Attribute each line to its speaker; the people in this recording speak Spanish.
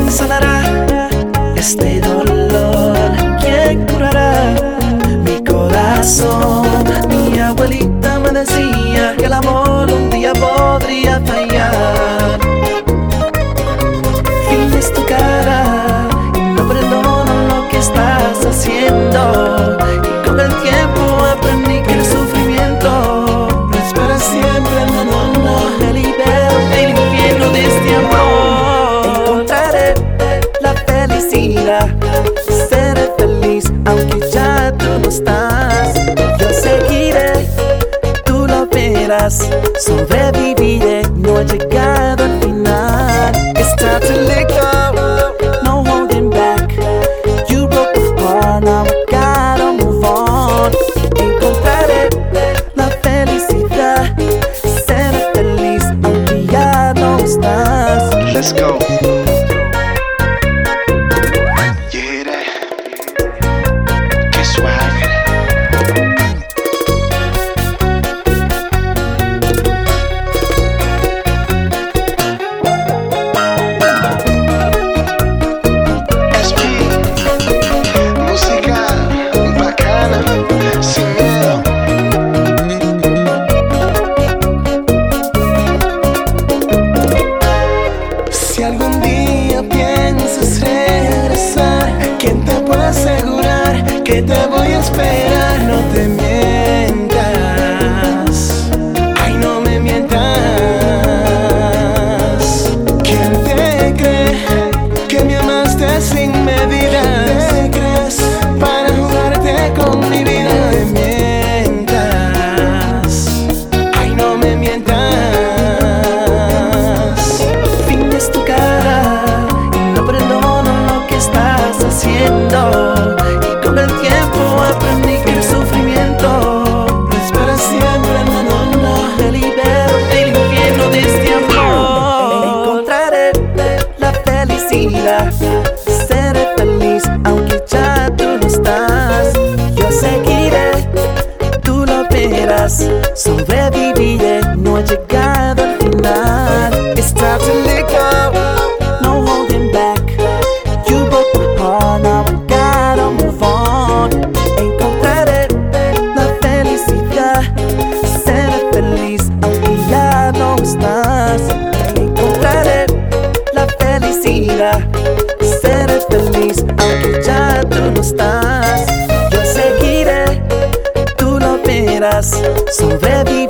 Speaker 1: ¿Quién sanará este dolor? ¿Quién curará mi corazón? Mi abuelita me decía que el amor un día podría fallar. Finges tu cara y no perdono lo que estás haciendo. Y con el tiempo aprendí que el sufrimiento no es para siempre, no, no, no. Me libero del infierno de este amor. Encontraré la felicidad, seré feliz aunque ya tú no estás. Yo seguiré, tú lo verás, sobreviviré, no he llegado al final. It's time to let go, no holding back. You broke the heart, now I gotta move on. Encontraré la felicidad, seré feliz aunque ya no estás.
Speaker 2: Let's go. You hear that? Qué suave. Música bacana, sin miedo. Si algún día piensas regresar, ¿quién te puede asegurar que te voy a esperar? No te mientas, ay, no me mientas. ¿Quién te cree que me amaste sin medida? ¿Te crees para jugarte con mi vida? No me mientas, ay, no me mientas.
Speaker 1: Finges tu cara y no perdono lo que estás haciendo. Y con el tiempo aprendí que el sufrimiento no es para siempre, no, no, no. Me libero del infierno de este amor. Encontraré la felicidad, seré feliz aunque ya tú no estás. Yo seguiré, tú lo verás, sobreviviré, no he llegado al final. It's time to let go, no holding back. You broke my heart, now I gotta move on. Encontraré la felicidad, seré feliz aunque ya no estás. Encontraré la felicidad, seré feliz aunque ya tú no estás. Yo seguiré, tú lo verás, sobreviviré.